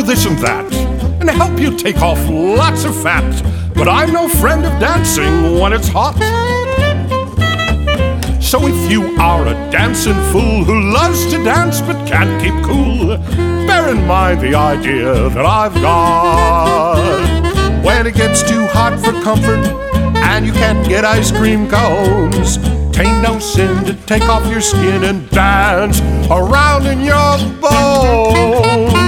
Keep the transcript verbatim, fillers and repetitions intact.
this and that, and help you take off lots of fat. But I'm no friend of dancing when it's hot. So if you are a dancing fool who loves to dance but can't keep cool, bear in mind the idea that I've got. When it gets too hot for comfort and you can't get ice cream cones, 'tain't no sin to take off your skin and dance around in your bones.